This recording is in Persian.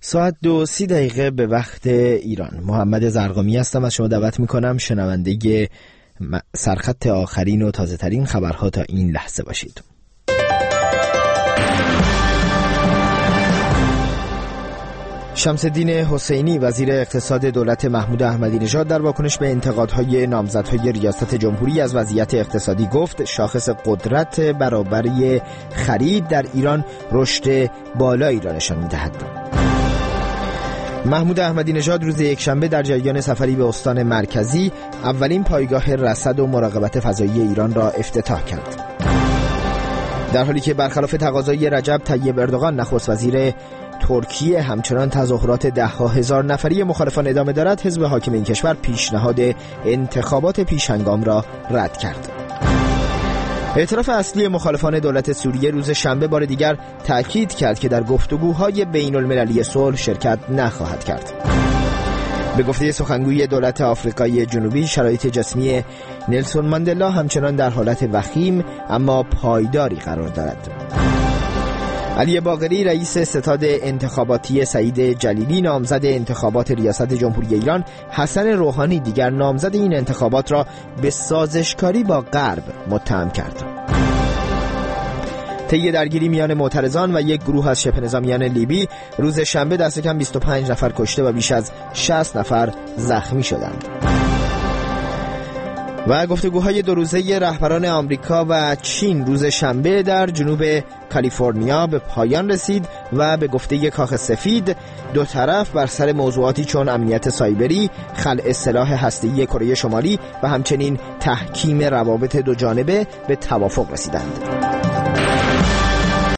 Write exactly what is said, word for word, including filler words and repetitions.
ساعت دو سی دقیقه به وقت ایران. محمد زرقامی هستم، از شما دعوت میکنم شنونده سرخط آخرین و تازه ترین خبرها تا این لحظه باشید. شمس‌الدین حسینی وزیر اقتصاد دولت محمود احمدی نژاد در واکنش به انتقادهای نامزدهای ریاست جمهوری از وضعیت اقتصادی گفت شاخص قدرت برابری خرید در ایران رشد بالایی را نشان می‌دهد. محمود احمدی نژاد روز یکشنبه در جریان سفری به استان مرکزی اولین پایگاه رصد و مراقبت فضایی ایران را افتتاح کرد. در حالی که برخلاف تقاضای رجب طیب اردوغان نخست وزیر ترکیه همچنان تظاهرات ده ها هزار نفری مخالفان ادامه دارد، حزب حاکم این کشور پیشنهاد انتخابات پیش‌هنگام را رد کرد. اعتراف اصلی مخالفان دولت سوریه روز شنبه بار دیگر تأکید کرد که در گفتگوهای بین المللی صلح شرکت نخواهد کرد. به گفته سخنگوی دولت آفریقای جنوبی، شرایط جسمی نلسون ماندلا همچنان در حالت وخیم اما پایداری قرار دارد. علی باقری رئیس ستاد انتخاباتی سعید جلیلی نامزد انتخابات ریاست جمهوری ایران، حسن روحانی دیگر نامزد این انتخابات را به سازشکاری با غرب متهم کرد. طی درگیری میان معترضان و یک گروه از شبه نظامیان لیبی روز شنبه دست کم بیست و پنج نفر کشته و بیش از شصت نفر زخمی شدند. و گفتگوهای دو روزه رهبران آمریکا و چین روز شنبه در جنوب کالیفرنیا به پایان رسید و به گفته کاخ سفید دو طرف بر سر موضوعاتی چون امنیت سایبری، خلع سلاح هسته‌ای کره شمالی و همچنین تحکیم روابط دو جانبه به توافق رسیدند.